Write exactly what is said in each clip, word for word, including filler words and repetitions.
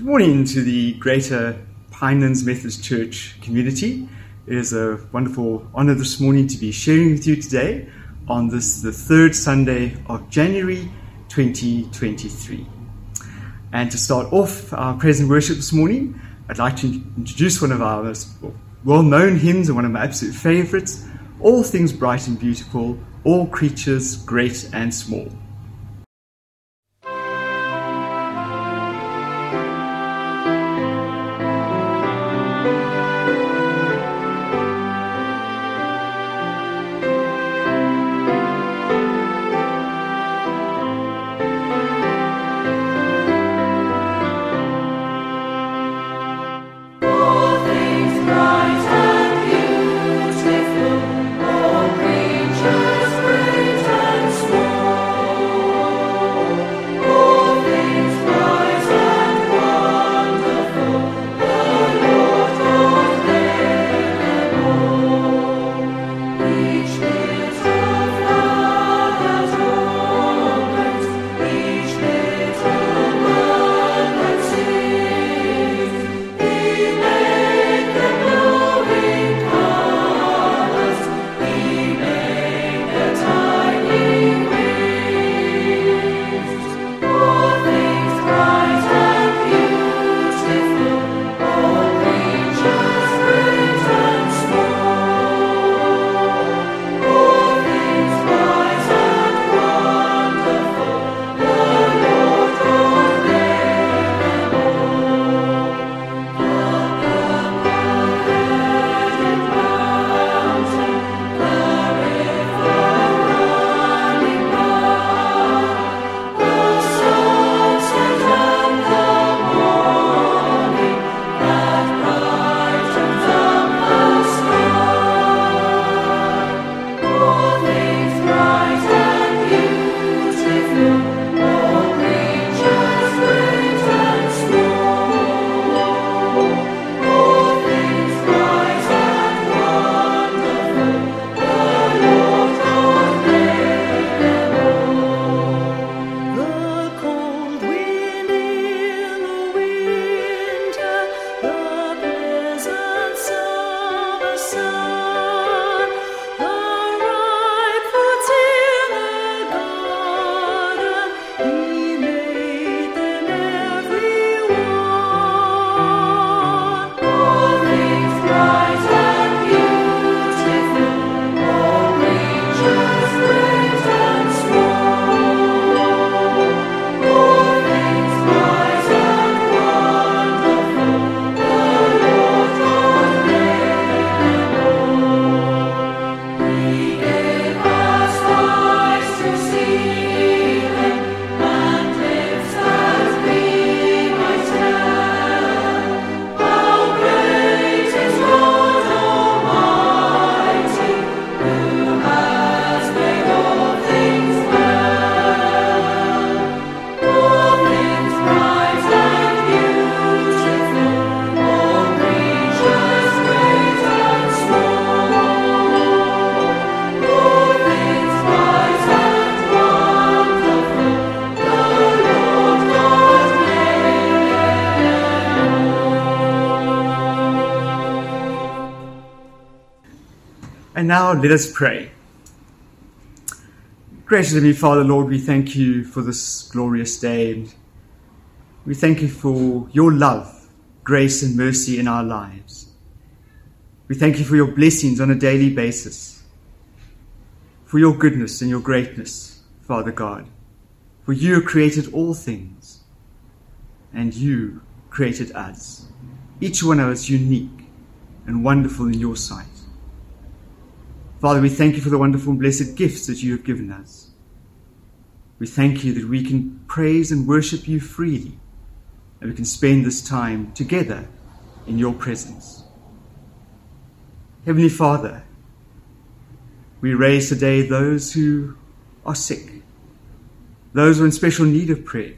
Good morning to the Greater Pinelands Methodist Church community. It is a wonderful honour this morning to be sharing with you today on this, the third Sunday of January twenty twenty-three. And to start off our praise and worship this morning, I'd like to introduce one of our most well-known hymns and one of my absolute favourites, All Things Bright and Beautiful, All Creatures Great and Small. And now let us pray. Gracious Heavenly Father, Lord, we thank you for this glorious day. And we thank you for your love, grace and mercy in our lives. We thank you for your blessings on a daily basis, for your goodness and your greatness, Father God. For you created all things, and you created us, each one of us unique and wonderful in your sight. Father, we thank you for the wonderful and blessed gifts that you have given us. We thank you that we can praise and worship you freely, and we can spend this time together in your presence. Heavenly Father, we raise today those who are sick, those who are in special need of prayer,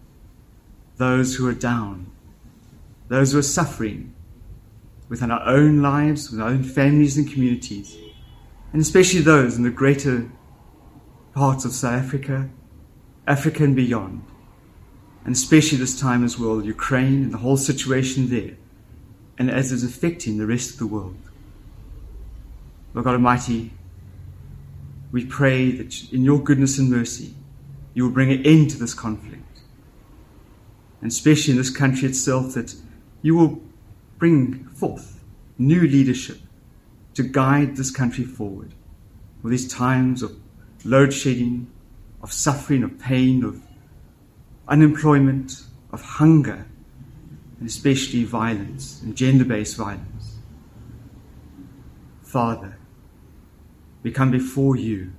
those who are down, those who are suffering within our own lives, with our own families and communities, and especially those in the greater parts of South Africa, Africa and beyond. and especially this time as well, Ukraine and the whole situation there, and as it's affecting the rest of the world. Lord God Almighty, we pray that in your goodness and mercy, you will bring an end to this conflict. And especially in this country itself, that you will bring forth new leadership to guide this country forward with these times of load shedding, of suffering, of pain, of unemployment, of hunger, and especially violence and gender-based violence. Father, we come before you,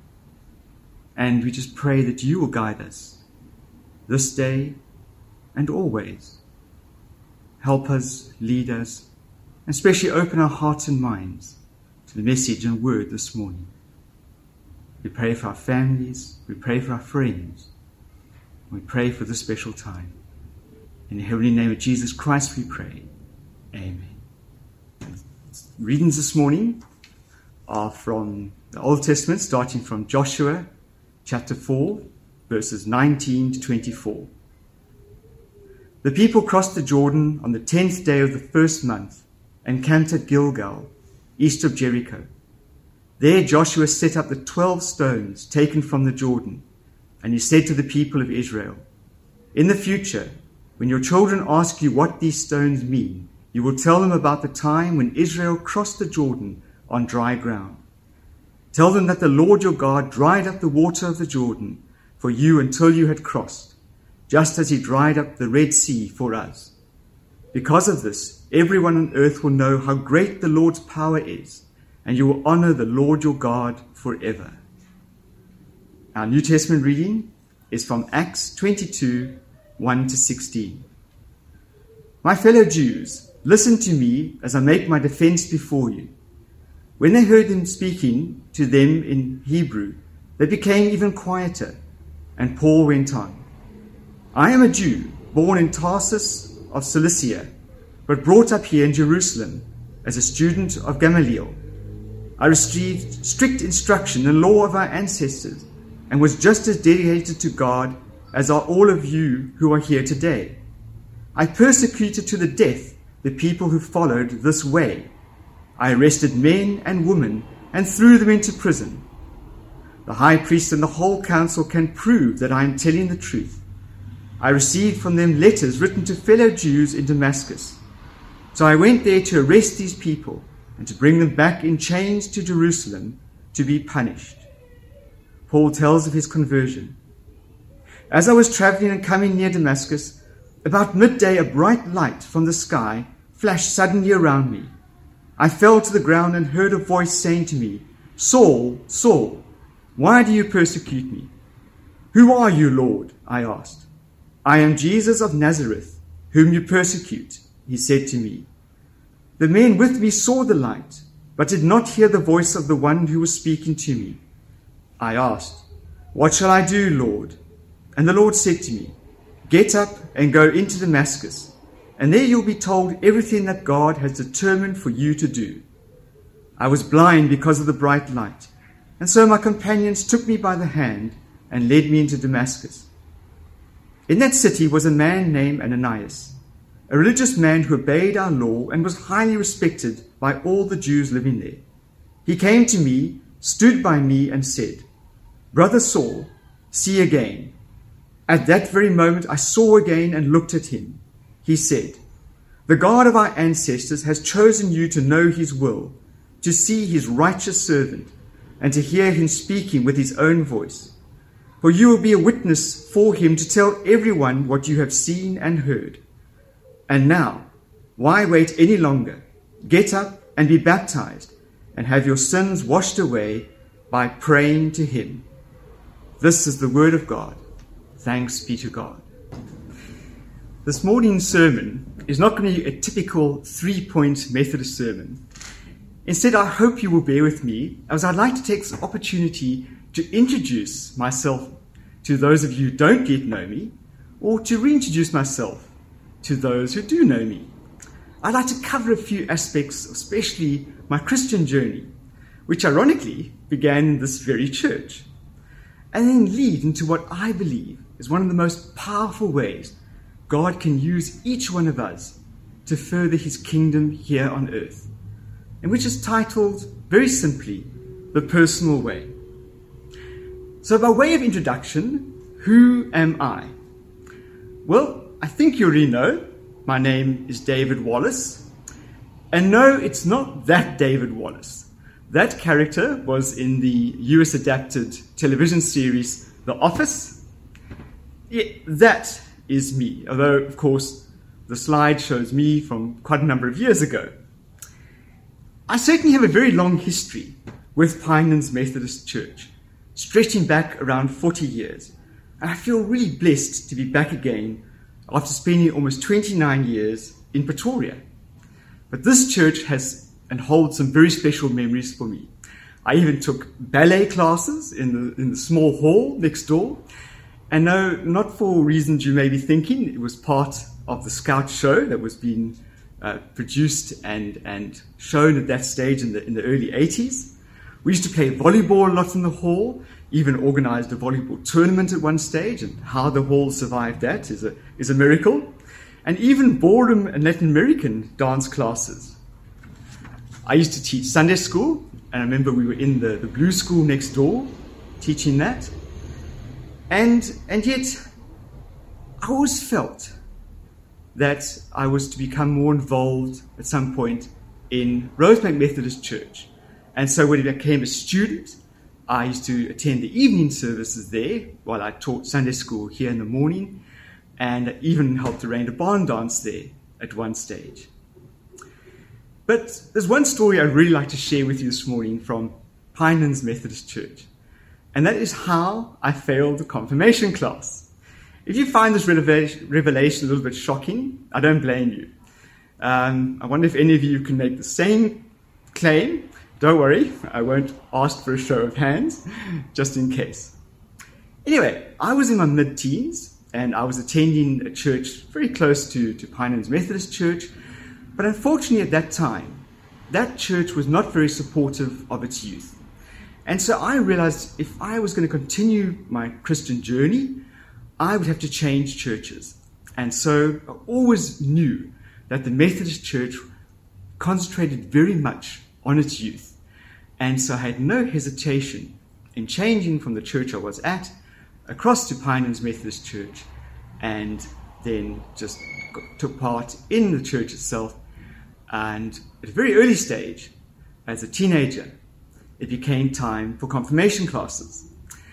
and we just pray that you will guide us this day and always. Help us, lead us, and especially open our hearts and minds to the message and word this morning. We pray for our families, we pray for our friends, we pray for this special time. In the heavenly name of Jesus Christ we pray. Amen. Readings this morning are from the Old Testament, starting from Joshua chapter four, verses nineteen to twenty-four. The people crossed the Jordan on the tenth day of the first month and camped at Gilgal, east of Jericho. There Joshua set up the twelve stones taken from the Jordan, and he said to the people of Israel, "In the future, when your children ask you what these stones mean, you will tell them about the time when Israel crossed the Jordan on dry ground. Tell them that the Lord your God dried up the water of the Jordan for you until you had crossed, just as he dried up the Red Sea for us. Because of this, everyone on earth will know how great the Lord's power is, and you will honor the Lord your God forever." Our New Testament reading is from Acts twenty-two, one to sixteen. "My fellow Jews, listen to me as I make my defense before you." When they heard him speaking to them in Hebrew, they became even quieter, and Paul went on, "I am a Jew, born in Tarsus of Cilicia, but brought up here in Jerusalem as a student of Gamaliel. I received strict instruction in the law of our ancestors, and was just as dedicated to God as are all of you who are here today. I persecuted to the death the people who followed this way. I arrested men and women and threw them into prison. The high priest and the whole council can prove that I am telling the truth. I received from them letters written to fellow Jews in Damascus. So I went there to arrest these people and to bring them back in chains to Jerusalem to be punished." Paul tells of his conversion. "As I was traveling and coming near Damascus, about midday a bright light from the sky flashed suddenly around me. I fell to the ground and heard a voice saying to me, 'Saul, Saul, why do you persecute me?' 'Who are you, Lord?' I asked. 'I am Jesus of Nazareth, whom you persecute,' he said to me. The men with me saw the light, but did not hear the voice of the one who was speaking to me. I asked, 'What shall I do, Lord?' And the Lord said to me, 'Get up and go into Damascus, and there you'll be told everything that God has determined for you to do.' I was blind because of the bright light, and so my companions took me by the hand and led me into Damascus. In that city was a man named Ananias, a religious man who obeyed our law and was highly respected by all the Jews living there. He came to me, stood by me, and said, 'Brother Saul, see again.' At that very moment I saw again and looked at him. He said, 'The God of our ancestors has chosen you to know his will, to see his righteous servant, and to hear him speaking with his own voice. For you will be a witness for him to tell everyone what you have seen and heard. And now, why wait any longer? Get up and be baptized, and have your sins washed away by praying to him.' This is the word of God. Thanks be to God." This morning's sermon is not going to be a typical three-point Methodist sermon. Instead, I hope you will bear with me, as I'd like to take this opportunity to introduce myself to those of you who don't yet know me, or to reintroduce myself to those who do know me. I'd like to cover a few aspects, especially my Christian journey, which ironically began in this very church. and then lead into what I believe is one of the most powerful ways God can use each one of us to further his kingdom here on earth, and which is titled, very simply, The Personal Way. So by way of introduction, who am I? Well, I think you already know. My name is David Wallace. And no, it's not that David Wallace. That character was in the U S adapted television series The Office. Yeah, that is me, although, of course, the slide shows me from quite a number of years ago. I certainly have a very long history with Pinelands Methodist Church, stretching back around forty years. And I feel really blessed to be back again after spending almost twenty-nine years in Pretoria. But this church has and holds some very special memories for me. I even took ballet classes in the in the small hall next door. And no, not for reasons you may be thinking. It was part of the Scout show that was being uh, produced and, and shown at that stage in the in the early eighties. We used to play volleyball a lot in the hall, even organized a volleyball tournament at one stage, and how the hall survived that is a is a miracle. And even ballroom and Latin American dance classes. I used to teach Sunday school, and I remember we were in the, the blue school next door teaching that. And and yet, I always felt that I was to become more involved at some point in Rosebank Methodist Church. And so when I became a student, I used to attend the evening services there while I taught Sunday school here in the morning, and even helped arrange a barn dance there at one stage. But there's one story I'd really like to share with you this morning from Pinelands Methodist Church, and that is how I failed the confirmation class. If you find this revelation a little bit shocking, I don't blame you. Um, I wonder if any of you can make the same claim. Don't worry, I won't ask for a show of hands, just in case. Anyway, I was in my mid-teens, and I was attending a church very close to, to Pinelands Methodist Church. But unfortunately at that time, that church was not very supportive of its youth. And so I realized if I was going to continue my Christian journey, I would have to change churches. And so I always knew that the Methodist Church concentrated very much on its youth. And so I had no hesitation in changing from the church I was at across to Pinelands Methodist Church, and then just took part in the church itself. And at a very early stage, as a teenager, it became time for confirmation classes.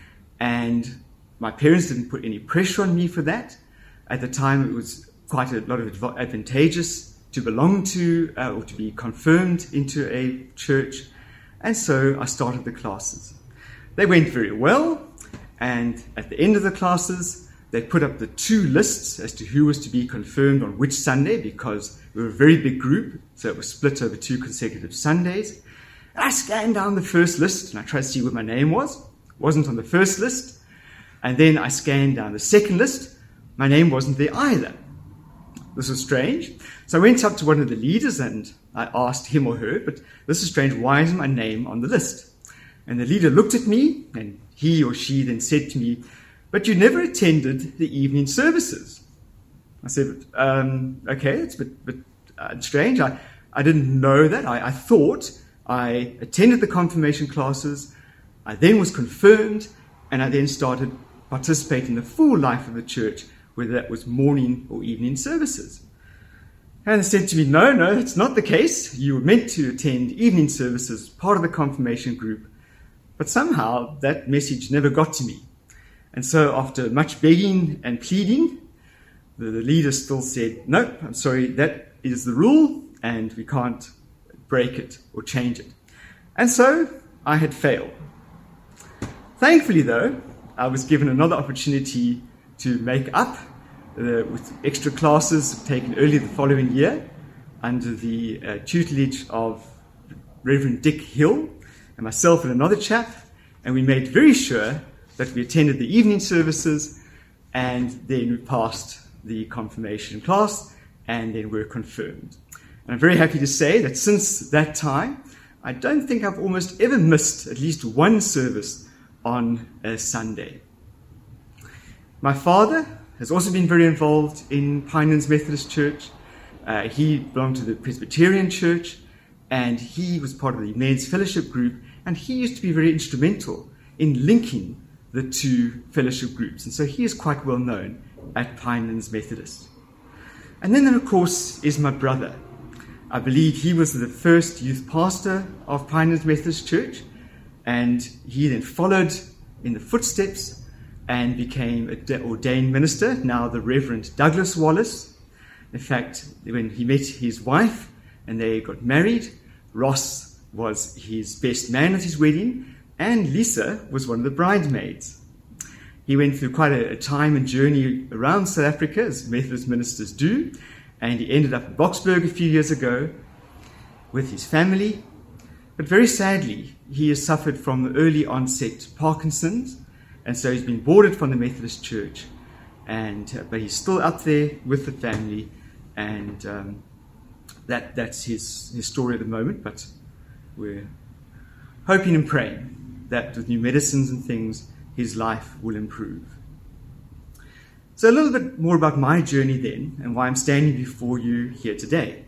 And my parents didn't put any pressure on me for that. At the time, it was quite a lot of advantageous to belong to uh, or to be confirmed into a church. And so I started the classes. They went very well. And at the end of the classes, they put up the two lists as to who was to be confirmed on which Sunday, because we were a very big group, so it was split over two consecutive Sundays. And I scanned down the first list, and I tried to see what my name was. It wasn't on the first list. And then I scanned down the second list. My name wasn't there either. This was strange. So I went up to one of the leaders, and I asked him or her, but this is strange, why isn't my name on the list? And the leader looked at me, and he or she then said to me, but you never attended the evening services. I said, um, okay, it's a bit, bit uh, strange. I, I didn't know that. I, I thought I attended the confirmation classes. I then was confirmed, and I then started participating in the full life of the church, whether that was morning or evening services. And they said to me, no, no, it's not the case. You were meant to attend evening services, part of the confirmation group. But somehow that message never got to me. And so after much begging and pleading, the, the leader still said, no, I'm sorry, that is the rule, and we can't break it or change it. And so I had failed. Thankfully, though, I was given another opportunity to make up uh, with extra classes taken early the following year under the uh, tutelage of Reverend Dick Hill and myself and another chap, and we made very sure that we attended the evening services, and then we passed the confirmation class, and then we were confirmed. And I'm very happy to say that since that time, I don't think I've almost ever missed at least one service on a Sunday. My father has also been very involved in Pinelands Methodist Church. Uh, he belonged to the Presbyterian Church, and he was part of the men's fellowship group, and he used to be very instrumental in linking the two fellowship groups. And so he is quite well known at Pinelands Methodist. And then, of course, is my brother. I believe he was the first youth pastor of Pinelands Methodist Church, and he then followed in the footsteps and became an ordained minister, now the Reverend Douglas Wallace. In fact, when he met his wife and they got married, Ross was his best man at his wedding, and Lisa was one of the bridesmaids. He went through quite a, a time and journey around South Africa, as Methodist ministers do, and he ended up in Boksburg a few years ago with his family. But very sadly, he has suffered from early onset Parkinson's, and so he's been boarded from the Methodist Church, and uh, but he's still up there with the family, and um, that that's his, his story at the moment. But we're hoping and praying that with new medicines and things, his life will improve. So a little bit more about my journey then, and why I'm standing before you here today.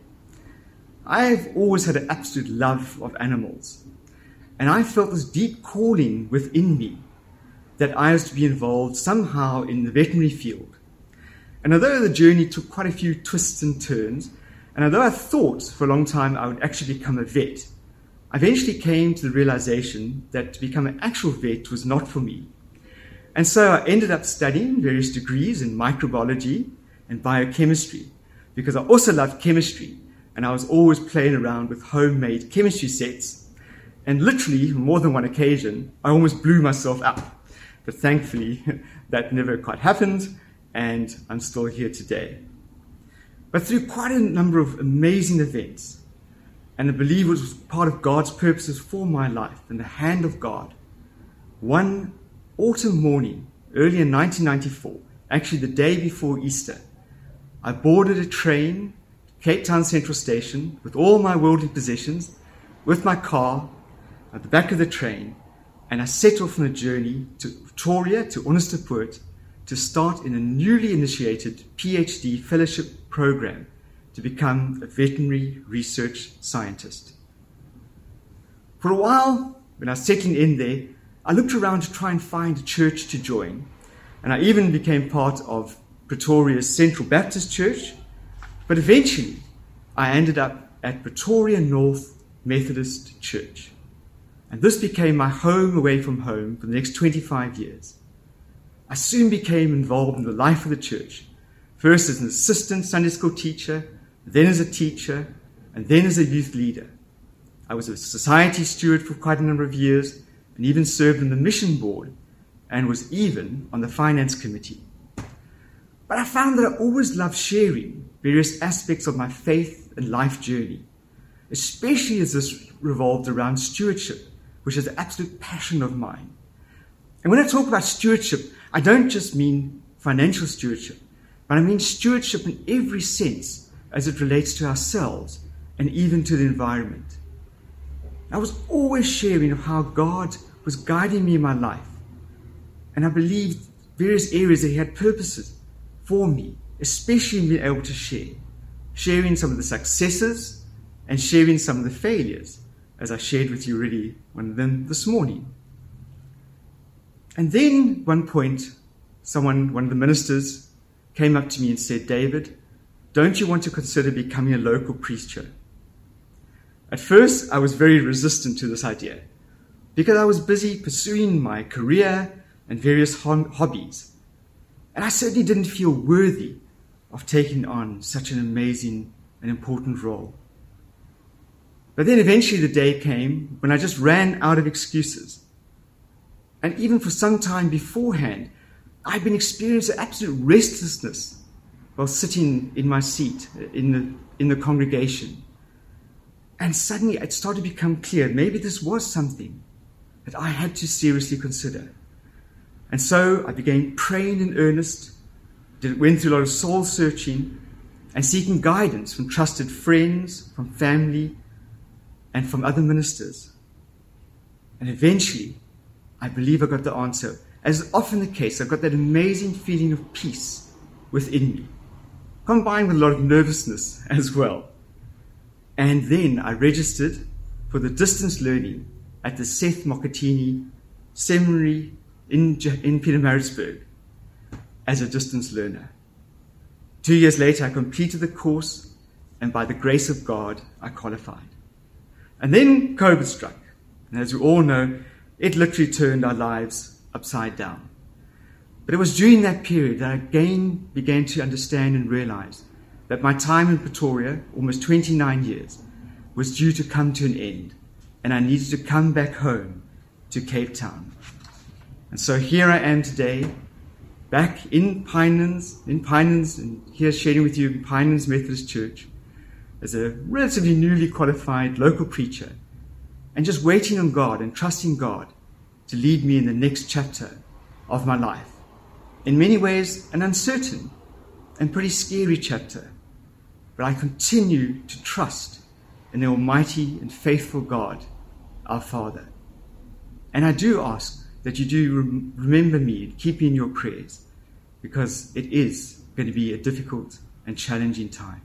I've always had an absolute love of animals, and I felt this deep calling within me that I was to be involved somehow in the veterinary field. And although the journey took quite a few twists and turns, and although I thought for a long time I would actually become a vet, I eventually came to the realization that to become an actual vet was not for me. And so I ended up studying various degrees in microbiology and biochemistry, because I also loved chemistry, and I was always playing around with homemade chemistry sets. And literally, on more than one occasion, I almost blew myself up. But thankfully, that never quite happened, and I'm still here today. But through quite a number of amazing events, and I believe it was part of God's purposes for my life and the hand of God, one autumn morning, early in nineteen ninety-four, actually the day before Easter, I boarded a train to Cape Town Central Station with all my worldly possessions, with my car at the back of the train, and I set off on a journey to Pretoria, to Onderstepoort, to start in a newly initiated PhD fellowship program to become a veterinary research scientist. For a while, when I was settling in there, I looked around to try and find a church to join, and I even became part of Pretoria's Central Baptist Church, but eventually I ended up at Pretoria North Methodist Church. And this became my home away from home for the next twenty-five years. I soon became involved in the life of the church, first as an assistant Sunday school teacher, then as a teacher, and then as a youth leader. I was a society steward for quite a number of years, and even served on the mission board, and was even on the finance committee. But I found that I always loved sharing various aspects of my faith and life journey, especially as this revolved around stewardship, which is an absolute passion of mine. And when I talk about stewardship, I don't just mean financial stewardship, but I mean stewardship in every sense as it relates to ourselves and even to the environment. I was always sharing of how God was guiding me in my life, and I believed various areas that He had purposes for me, especially in being able to share, sharing some of the successes and sharing some of the failures, as I shared with you already one of them this morning. And then, one point, someone, one of the ministers, came up to me and said, "David, don't you want to consider becoming a local preacher?" At first, I was very resistant to this idea, because I was busy pursuing my career and various hobbies, and I certainly didn't feel worthy of taking on such an amazing and important role. But then eventually the day came when I just ran out of excuses. And even for some time beforehand, I'd been experiencing absolute restlessness while sitting in my seat in the, in the congregation. And suddenly it started to become clear, maybe this was something that I had to seriously consider. And so I began praying in earnest, did, went through a lot of soul searching and seeking guidance from trusted friends, from family, and from other ministers. And eventually, I believe I got the answer. As is often the case, I got that amazing feeling of peace within me, combined with a lot of nervousness as well. And then I registered for the distance learning at the Seth Mokatini Seminary in, in Pietermaritzburg as a distance learner. Two years later, I completed the course, and by the grace of God, I qualified. And then COVID struck. And as we all know, it literally turned our lives upside down. But it was during that period that I again began to understand and realize that my time in Pretoria, almost twenty-nine years, was due to come to an end, and I needed to come back home to Cape Town. And so here I am today, back in Pinelands, in Pinelands, and here sharing with you in Pinelands Methodist Church, as a relatively newly qualified local preacher, and just waiting on God and trusting God to lead me in the next chapter of my life. In many ways, an uncertain and pretty scary chapter, but I continue to trust in the Almighty and faithful God, our Father. And I do ask that you do rem- remember me and keep me in your prayers, because it is going to be a difficult and challenging time.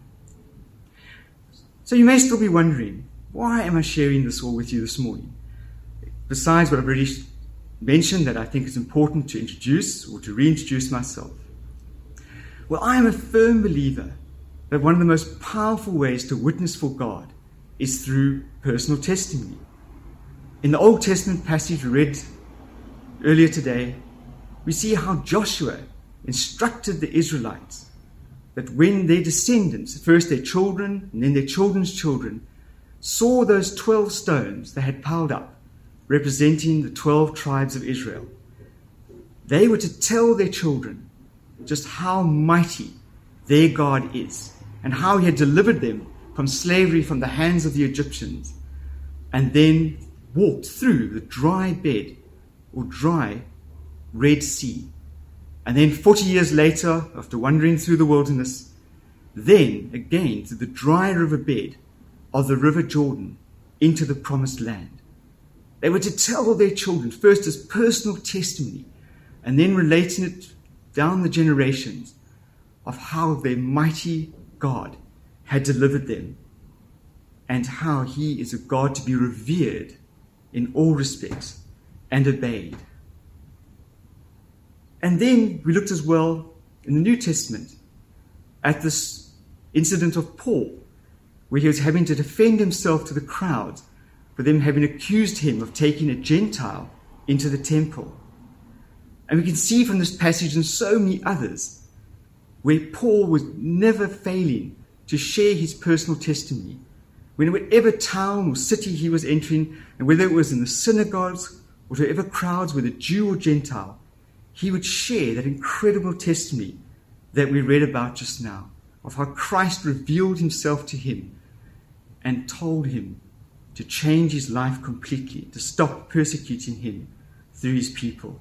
So you may still be wondering, why am I sharing this all with you this morning? Besides what I've already mentioned that I think is important to introduce or to reintroduce myself. Well, I am a firm believer that one of the most powerful ways to witness for God is through personal testimony. In the Old Testament passage we read earlier today, we see how Joshua instructed the Israelites that when their descendants, first their children and then their children's children, saw those twelve stones they had piled up, representing the twelve tribes of Israel, they were to tell their children just how mighty their God is and how he had delivered them from slavery from the hands of the Egyptians, and then walked through the dry bed or dry Red Sea. And then forty years later, after wandering through the wilderness, then again through the dry riverbed of the River Jordan into the promised land. They were to tell their children, first as personal testimony, and then relating it down the generations of how their mighty God had delivered them, and how he is a God to be revered in all respects and obeyed. And then we looked as well in the New Testament at this incident of Paul, where he was having to defend himself to the crowds for them having accused him of taking a Gentile into the temple. And we can see from this passage and so many others where Paul was never failing to share his personal testimony. Whenever town or city he was entering, and whether it was in the synagogues or whatever crowds, whether Jew or Gentile, he would share that incredible testimony that we read about just now, of how Christ revealed himself to him and told him to change his life completely, to stop persecuting him through his people.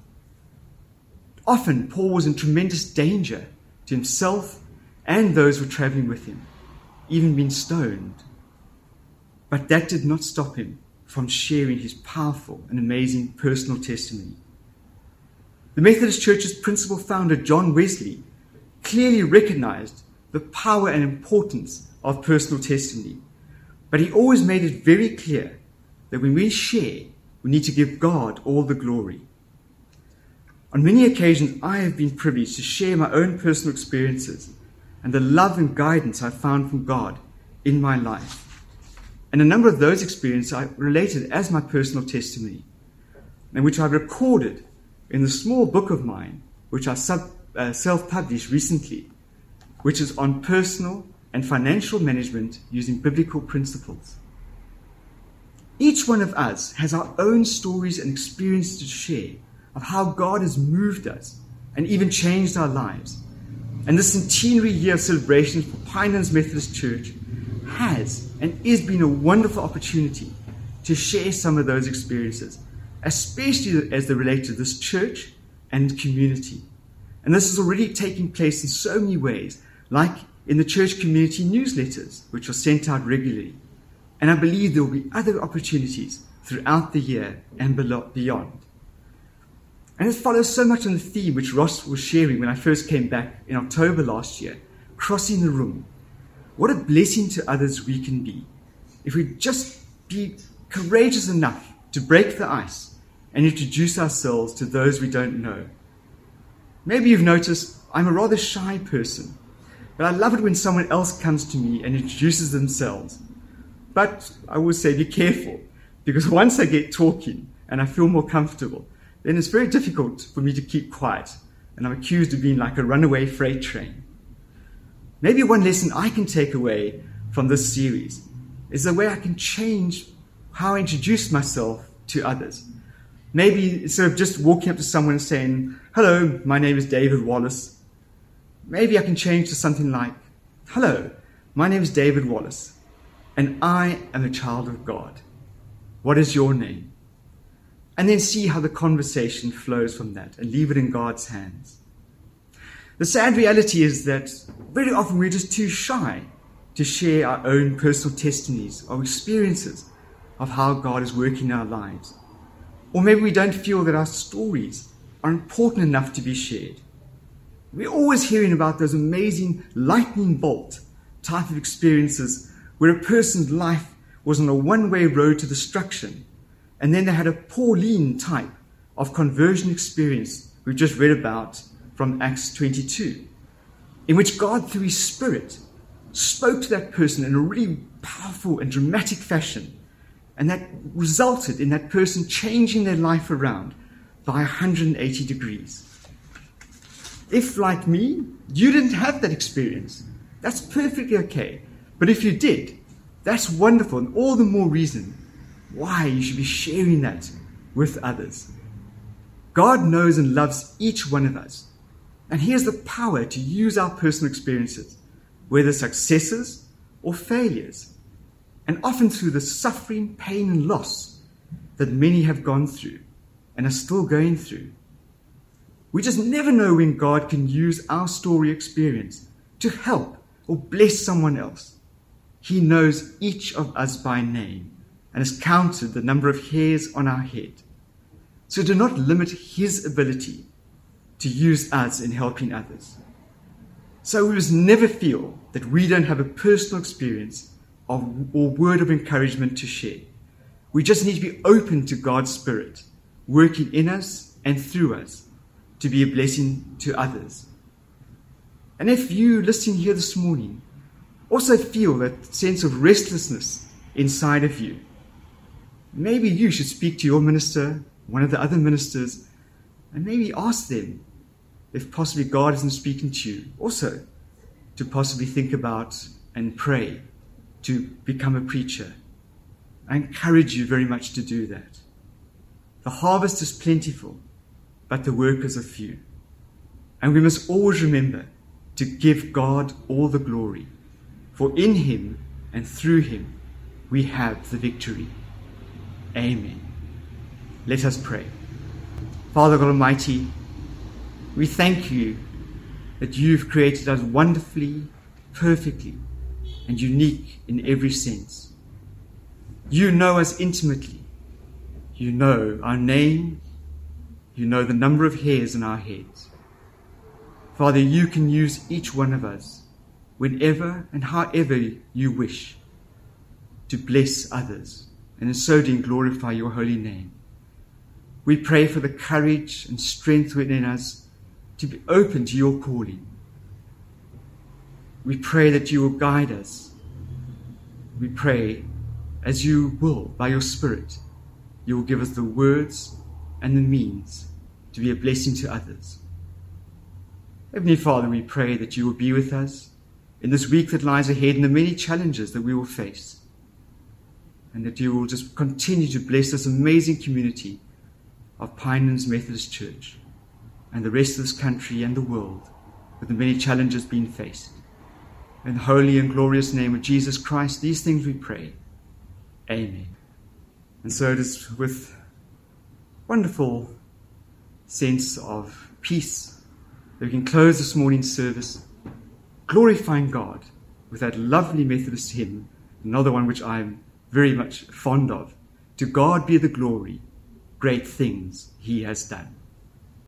Often, Paul was in tremendous danger to himself and those who were traveling with him, even being stoned. But that did not stop him from sharing his powerful and amazing personal testimony. The Methodist Church's principal founder, John Wesley, clearly recognized the power and importance of personal testimony. But he always made it very clear that when we share, we need to give God all the glory. On many occasions, I have been privileged to share my own personal experiences and the love and guidance I found from God in my life. And a number of those experiences I related as my personal testimony, and which I recorded in the small book of mine, which I sub, uh, self-published recently, which is on personal and financial management using biblical principles. Each one of us has our own stories and experiences to share of how God has moved us and even changed our lives. And this centenary year of celebrations for Pinelands Methodist Church has and is being a wonderful opportunity to share some of those experiences, especially as they relate to this church and community. And this is already taking place in so many ways, like in the church community newsletters, which are sent out regularly. And I believe there will be other opportunities throughout the year and beyond. And it follows so much on the theme which Ross was sharing when I first came back in October last year, crossing the room. What a blessing to others we can be if we just be courageous enough to break the ice and introduce ourselves to those we don't know. Maybe you've noticed I'm a rather shy person, but I love it when someone else comes to me and introduces themselves. But I will say be careful, because once I get talking and I feel more comfortable, then it's very difficult for me to keep quiet, and I'm accused of being like a runaway freight train. Maybe one lesson I can take away from this series is the way I can change how I introduce myself to others. Maybe instead of just walking up to someone and saying, "Hello, my name is David Wallace," maybe I can change to something like, "Hello, my name is David Wallace, and I am a child of God. What is your name?" And then see how the conversation flows from that and leave it in God's hands. The sad reality is that very often we're just too shy to share our own personal testimonies or experiences of how God is working in our lives. Or maybe we don't feel that our stories are important enough to be shared. We're always hearing about those amazing lightning bolt type of experiences where a person's life was on a one-way road to destruction, and then they had a Pauline type of conversion experience we've just read about from Acts twenty-two, in which God, through his Spirit, spoke to that person in a really powerful and dramatic fashion, and that resulted in that person changing their life around by one hundred eighty degrees. If, like me, you didn't have that experience, that's perfectly okay. But if you did, that's wonderful, and all the more reason why you should be sharing that with others. God knows and loves each one of us, and he has the power to use our personal experiences, whether successes or failures, and often through the suffering, pain, and loss that many have gone through and are still going through. We just never know when God can use our story experience to help or bless someone else. He knows each of us by name and has counted the number of hairs on our head. So do not limit his ability to use us in helping others. So we must never feel that we don't have a personal experience of, or word of encouragement to share. We just need to be open to God's Spirit, working in us and through us to be a blessing to others. And if you listening here this morning also feel that sense of restlessness inside of you, maybe you should speak to your minister, one of the other ministers, and maybe ask them if possibly God isn't speaking to you also to possibly think about and pray to become a preacher. I encourage you very much to do that. The harvest is plentiful, but the workers are few. And we must always remember to give God all the glory, for in him and through him we have the victory. Amen. Let us pray. Father God Almighty, we thank you that you've created us wonderfully, perfectly, and unique in every sense. You know us intimately. You know our name. You know the number of hairs on our heads. Father, you can use each one of us whenever and however you wish to bless others, and in so doing glorify your holy name. We pray for the courage and strength within us to be open to your calling. We pray that you will guide us. We pray, as you will, by your Spirit, you will give us the words and the means to be a blessing to others. Heavenly Father, we pray that you will be with us in this week that lies ahead and the many challenges that we will face, and that you will just continue to bless this amazing community of Pinelands Methodist Church and the rest of this country and the world with the many challenges being faced. In the holy and glorious name of Jesus Christ, these things we pray. Amen. And so it is with wonderful sense of peace that we can close this morning's service, glorifying God with that lovely Methodist hymn, another one which I'm very much fond of. To God be the glory, great things he has done.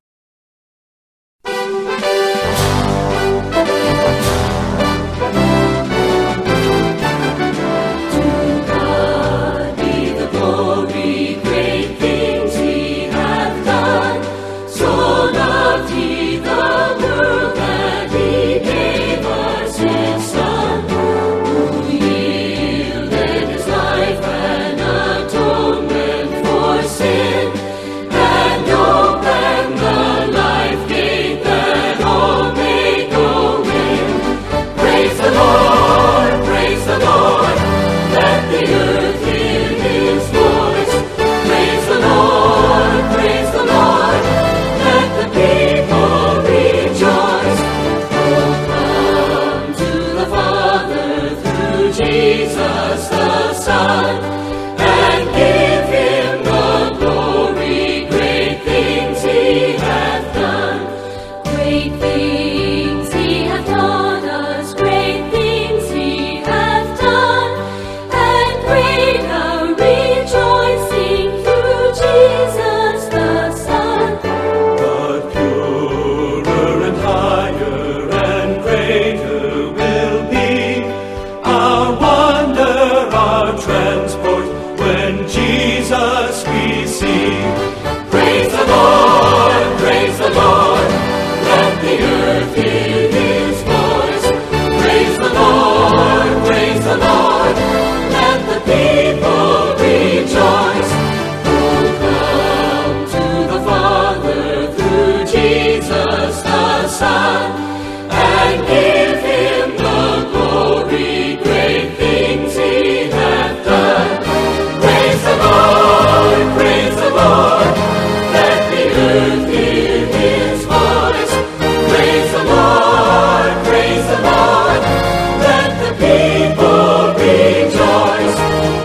things he hath taught us, great things he hath done, and greater rejoicing through Jesus the Son. But purer and higher and greater will be our wonder, our transport, when Jesus we see. Praise the Lord, praise the Lord, let the earth hear his voice. Praise the Lord, praise the Lord, let the people rejoice. Oh, come to the Father through Jesus the Son, and give him the glory, great things he hath done. Praise the Lord, praise the Lord, let the earth hear his voice. Praise the Lord, praise the Lord, let the people rejoice.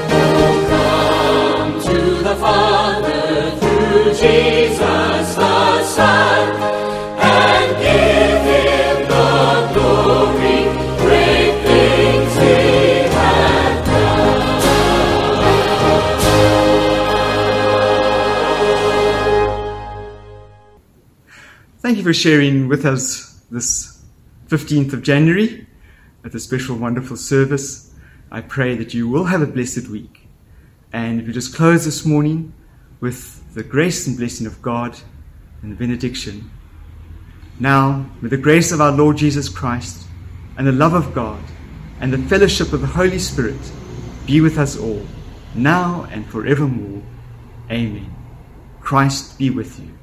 Oh, come to the Father through Jesus the Son, and give him the glory, great things he hath done. Thank you for sharing with us this fifteenth of January at the special wonderful service. I pray that you will have a blessed week. And we just close this morning with the grace and blessing of God and the benediction. Now, may the grace of our Lord Jesus Christ and the love of God and the fellowship of the Holy Spirit be with us all, now and forevermore. Amen. Christ be with you.